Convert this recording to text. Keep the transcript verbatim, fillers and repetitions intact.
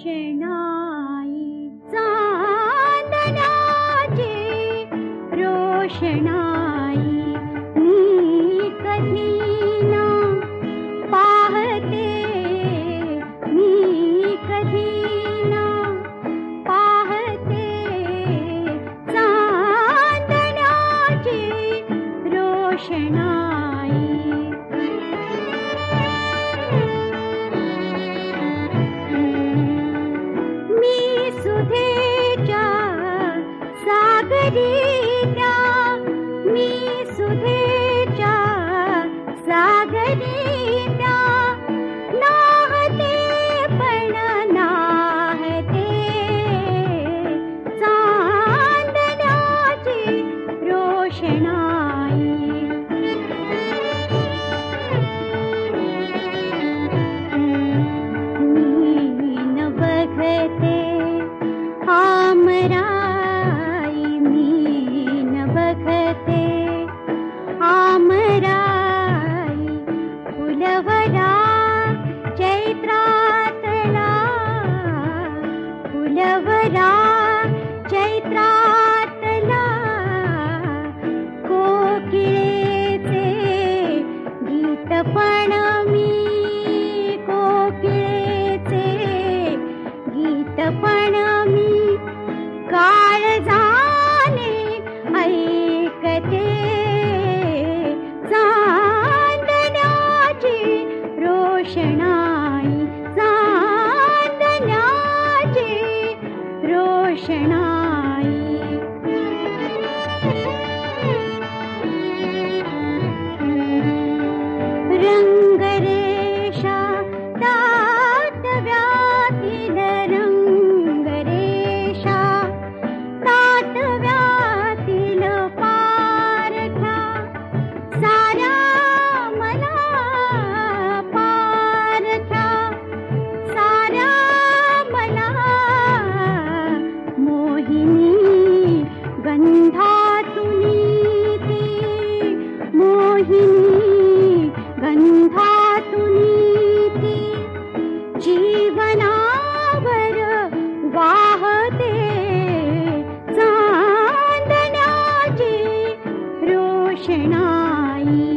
रोषणाई चांदण्याची रोषणाई मी कधी ना पाहते, मी कधी ना पाहते चांदण्याची रोषणाई. मी सुधेच्या सागरीच्या, मी सुधेच्या सागरीच्या नाहते पण नाहते चांदण्याची रोषणाई. मी न बघते आमराई, मी न बघते आमराई फुलवरा चैत्रातला, फुलवरा चैत्रातला कोकिळेचे गीत पण मी, कोकिळेचे गीत पण मी काळजाने ऐकते चांदण्याची रोषणाई, चांदण्याची रोषणाई. रंगरेषा ताटव्यातील रंगरेषा ताटव्यातील पारख्या साऱ्या मला पारख्या साऱ्या मला मोहिनी गंधातुनी ती, मोहिनी गंधातुनी ती जीवनावर वाहते चांदण्याची रोषणाई.